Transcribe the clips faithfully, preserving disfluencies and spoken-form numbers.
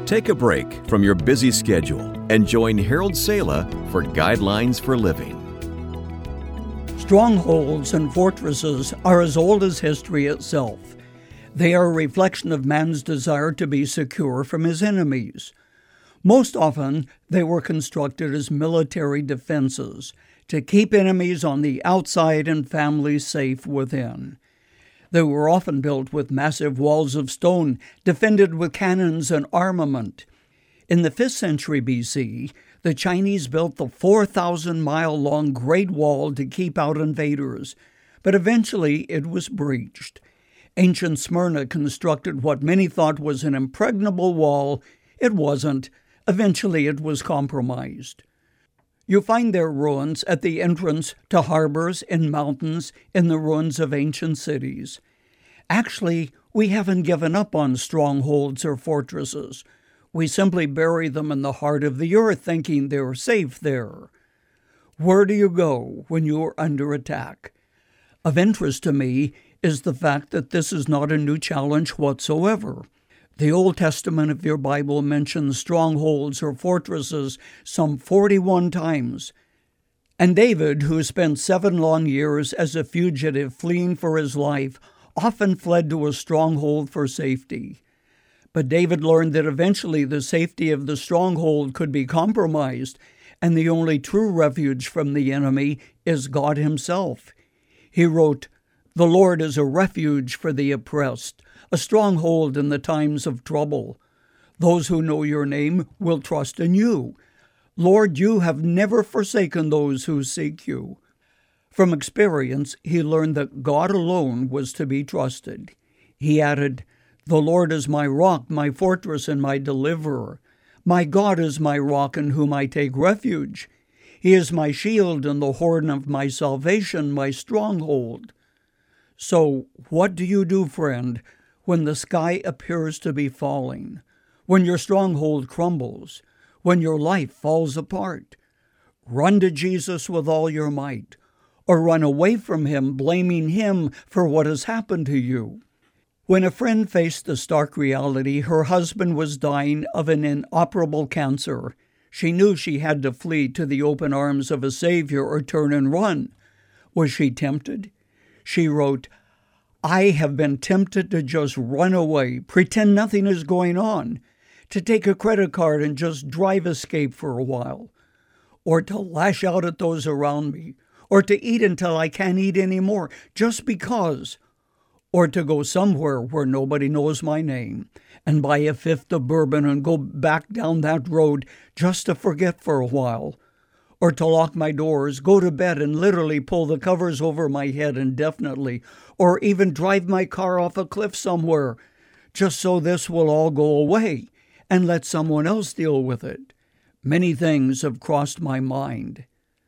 Take a break from your busy schedule and join Harold Sala for Guidelines for Living. Strongholds and fortresses are as old as history itself. They are a reflection of man's desire to be secure from his enemies. Most often, they were constructed as military defenses to keep enemies on the outside and families safe within. They were often built with massive walls of stone, defended with cannons and armament. In the fifth century B C, the Chinese built the four thousand mile long Great Wall to keep out invaders, but eventually it was breached. Ancient Smyrna constructed what many thought was an impregnable wall. It wasn't. Eventually it was compromised. You find their ruins at the entrance to harbors, in mountains, in the ruins of ancient cities. Actually, we haven't given up on strongholds or fortresses. We simply bury them in the heart of the earth, thinking they're safe there. Where do you go when you are under attack? Of interest to me is the fact that this is not a new challenge whatsoever. The Old Testament of your Bible mentions strongholds or fortresses some forty-one times. And David, who spent seven long years as a fugitive fleeing for his life, often fled to a stronghold for safety. But David learned that eventually the safety of the stronghold could be compromised, and the only true refuge from the enemy is God himself. He wrote, "The Lord is a refuge for the oppressed, a stronghold in the times of trouble. Those who know your name will trust in you. Lord, you have never forsaken those who seek you." From experience, he learned that God alone was to be trusted. He added, "The Lord is my rock, my fortress, and my deliverer. My God is my rock in whom I take refuge. He is my shield and the horn of my salvation, my stronghold." So, what do you do, friend, when the sky appears to be falling, when your stronghold crumbles, when your life falls apart? Run to Jesus with all your might, or run away from him, blaming him for what has happened to you. When a friend faced the stark reality her husband was dying of an inoperable cancer, she knew she had to flee to the open arms of a Savior or turn and run. Was she tempted? She wrote, "I have been tempted to just run away, pretend nothing is going on, to take a credit card and just drive escape for a while, or to lash out at those around me, or to eat until I can't eat anymore, just because, or to go somewhere where nobody knows my name and buy a fifth of bourbon and go back down that road just to forget for a while, or to lock my doors, go to bed and literally pull the covers over my head indefinitely, or even drive my car off a cliff somewhere, just so this will all go away and let someone else deal with it. Many things have crossed my mind."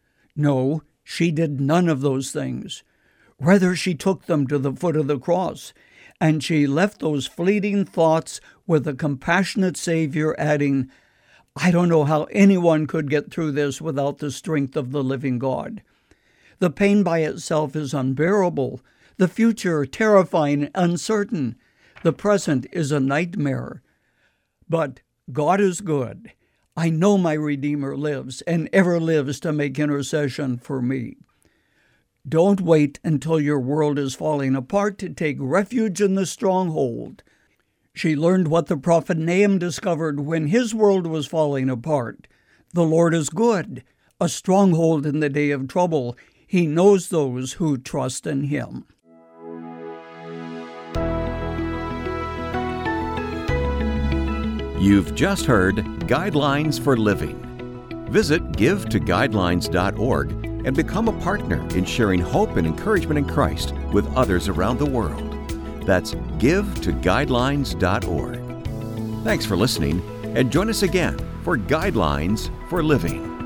No, she did none of those things. Rather, she took them to the foot of the cross, and she left those fleeting thoughts with a compassionate Savior adding, "I don't know how anyone could get through this without the strength of the living God." The pain by itself is unbearable, the future terrifying and uncertain, the present is a nightmare. But God is good. I know my Redeemer lives and ever lives to make intercession for me. Don't wait until your world is falling apart to take refuge in the stronghold. She learned what the prophet Nahum discovered when his world was falling apart. The Lord is good, a stronghold in the day of trouble. He knows those who trust in him. You've just heard Guidelines for Living. Visit give to guidelines dot org and become a partner in sharing hope and encouragement in Christ with others around the world. That's give to guidelines dot org. Thanks for listening, and join us again for Guidelines for Living.